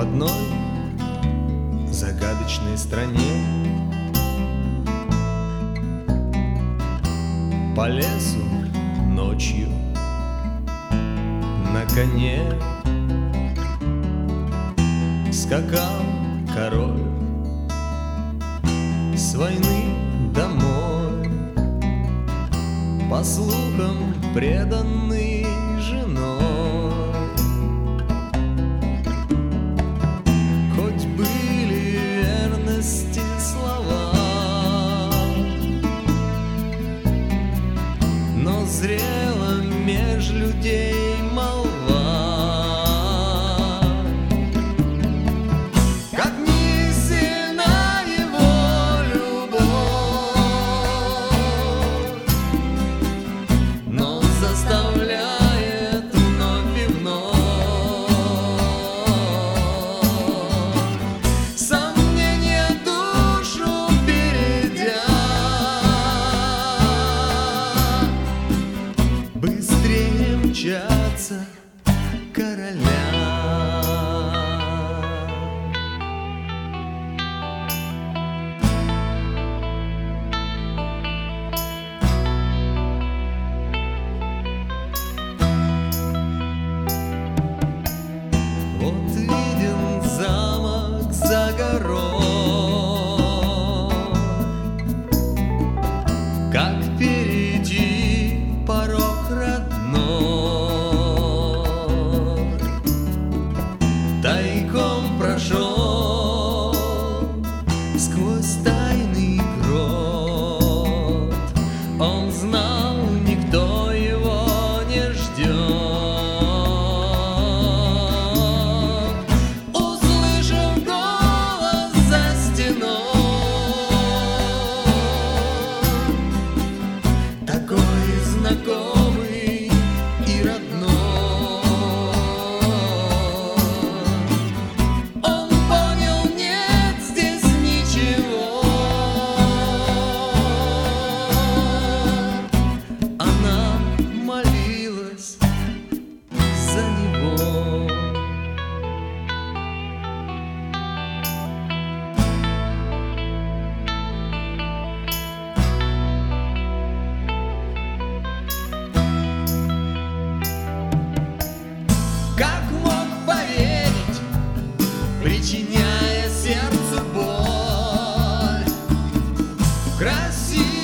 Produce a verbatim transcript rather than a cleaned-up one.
одной загадочной стране. По лесу ночью на коне скакал король с войны домой, по слухам преданный женой. Хоть были верности слова, но зрела меж людей молва. Как ни сильна его любовь, но заставляет вновь и вновь сомнения душу бередя, быстрее мчатся короля. Вот виден замок за горой, как впереди порог родной. Тайком прошел сквозь тайный грот, он знал, никто его не ждет. Услышав голос за стеной, такой знакомый и родной, он понял, нет здесь ничего. Она молилась за него. Как мог поверить, причиняя сердцу боль, красиво